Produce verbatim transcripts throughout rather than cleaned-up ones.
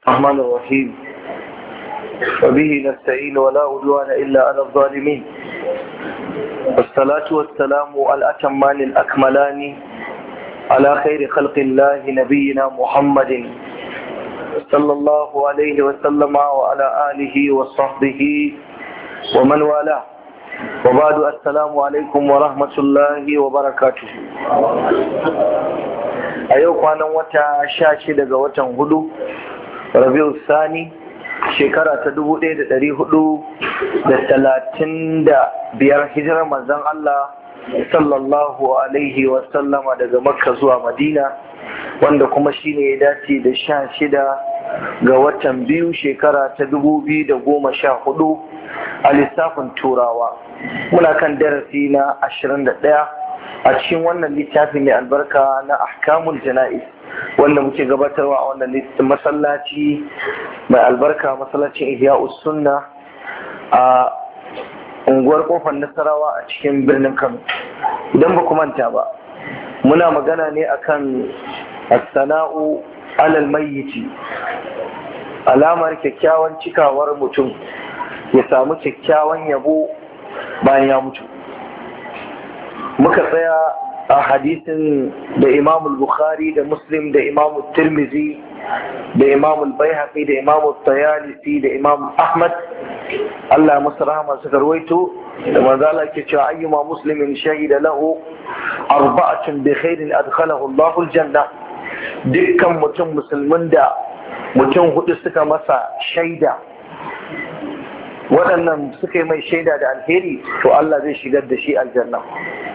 الرحمن الرحيم وبه نستعين ولا عدوان إلا على الظالمين والصلاة والسلام الأتمان الأكملان على خير خلق الله نبينا محمد صلى الله عليه وسلم وعلى آله وصحبه ومن والاه وبعد السلام عليكم ورحمة الله وبركاته. a yau kwanan wata sha shida ga watan hudu rabiu sani shekara ta dubu ɗaya da ɗari hudu da talatin da biyar hijirar manzon Allah sallallahu alaihi wasallama daga makka zuwa madina, wanda kuma shine ya dace da sha shida ga watan biyu shekara ta dubu biyu da goma sha hudu a lissafin turawa. Muna kan darasi na ashirin da ɗaya a cikin wannan littafin mai albarka na ahkamul jana'iz wanda muke gabatarwa a wannan masallaci mai albarka, masallacin ihya'us sunna a unguwar kofar nasarawa a cikin birnin Kano. Idan ba ku manta ba, muna magana ne akan as-sana'u alal mayyiti, alamar kyakkyawan cikawar mutum ya samu kyakkyawan yabo bayan ya mutu. Muka tsaya a hadisin da Imam Bukhari da Muslim da Imam Tirmidhi da Imam Baihaqi da Imam Tayalisi da Imam Ahmad, Allah masa rahama, suka rawaito da manzo Allah ke cewa ayyuma muslimin shahida lahu arba'atun bi khairin adkhalahu Allahu aljanna. Dukkan mutum musulmin da mutum hudu suka masa shaida, waɗannan suka yi mai shaida da alheri, to Allah zai shigar da shi aljanna.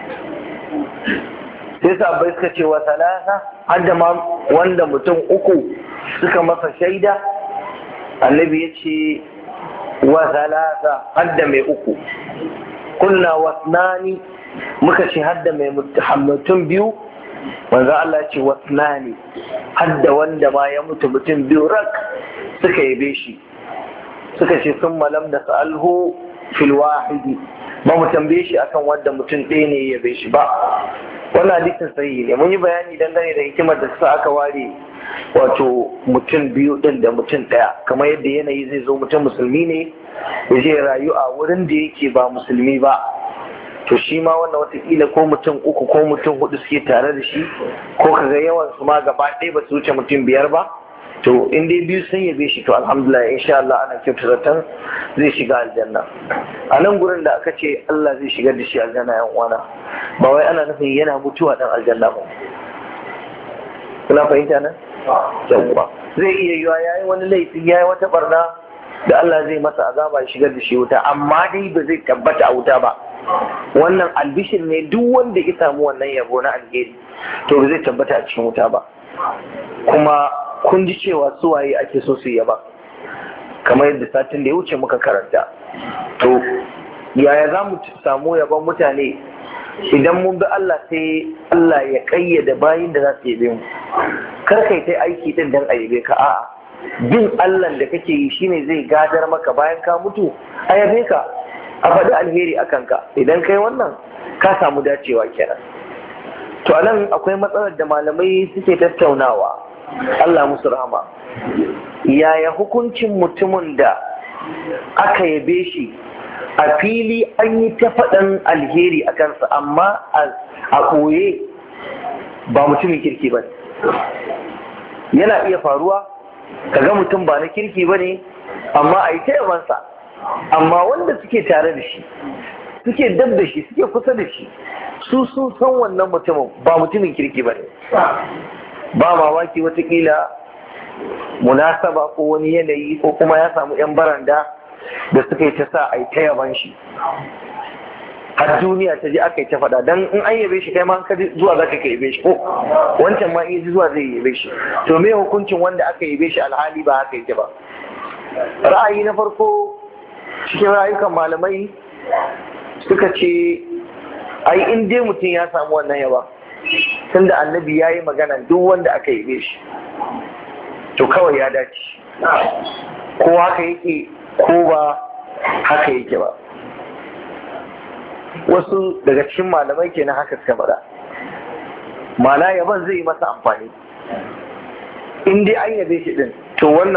Sai sahabbai suka ce wa talata, hadda ma wanda mutum uku suka masa shaida? Annabi ya ce wa talata, hadda mai uku. Kunna wasnani, muka ce hadda mai mutum biyu. Manzo Allah ce wasnani, hadda wanda ma ya mutu mutum biyu rak suka yabe shi. Suka ce sun malam da sa'alhu fil wahidi, ba mu tambaye shi akan wanda mutum ɗaya ne ya bai shi ba. Wannan hadisin sahihi ne. Mun yi bayani dangane da hikimar da sa aka ware wato mutum biyu din da mutum ɗaya, kamar yadda yanayi zai zo mutum musulmi ne ya je rayu a wurin da yake ba musulmi ba, to shi ma wannan watakila ko mutum uku ko mutum hudu suke tare da shi, ko kaga yawan su ma gaba ɗaya ba su wuce mutum biyar ba, to in dai biyu sun yabe shi to alhamdulillah insha Allah ana kyautu zaton zai shiga aljanna. A nan gurin da aka ce Allah zai shigar da shi aljanna, yan uwana, ba wai ana nufin yana mutuwa dan aljanna ba. Kuna fahimta nan? Yawwa, zai iya yiwa yayi wani laifi, yayi wata barna da Allah zai masa azaba ya shigar da shi wuta, amma dai ba zai tabbata a wuta ba. Wannan albishir ne, duk wanda ya samu wannan yabo na alheri to ba zai tabbata a cikin wuta ba. Kuma kun ji cewa suwaye ake so su yaba, kamar yadda satin da ya wuce muka karanta. To yaya za mu samu yaban mutane? Idan mun bi Allah sai Allah ya kayyada bayin da za su yabe mu. Kar kai ta aiki din dan a yabe ka, a'a, bin Allah da kake yi shine zai gadar maka bayan ka mutu a yabe ka, a faɗi alheri a kanka. Idan kai wannan ka samu dacewa kenan. To anan akwai matsalar da malamai suke tattaunawa, Allah musu rahama. Yaya hukuncin mutumin da aka yabe shi a fili an yi ta faɗan alheri a kansa, amma a ɓoye ba mutumin kirki ba ne? Yana iya faruwa kaga mutum ba na kirki ba ne, amma a yi ta yabansa, amma wanda suke tare da shi, suke dab da shi, suke kusa da shi, su sun san wannan mutumin ba mutumin kirki ba ne. Ba mamaki watakila munasaba ko wani yanayi, ko kuma ya samu 'yan baranda da suka yi ta sa a yi ta yaban shi, har duniya ta ji aka yi ta faɗa. Dan in an yabe shi kai ma ka zuwa za ka yabe shi, ko wancan ma in ji zuwa zai yabe shi. To me hukuncin wanda aka yabe shi alhali ba haka yake ba? Ra'ayi na farko cikin rayukan malamai suka ce ai in dai mutum ya samu wannan yaba, tunda annabi ya yi magana duk wanda aka yabe shi to kawai ya dace, ko haka yake ko ba haka yake ba. Wasu daga cikin malamai kenan haka suka faɗa, ma'ana yaban zai yi masa amfani in dai an yabe shi din, to wannan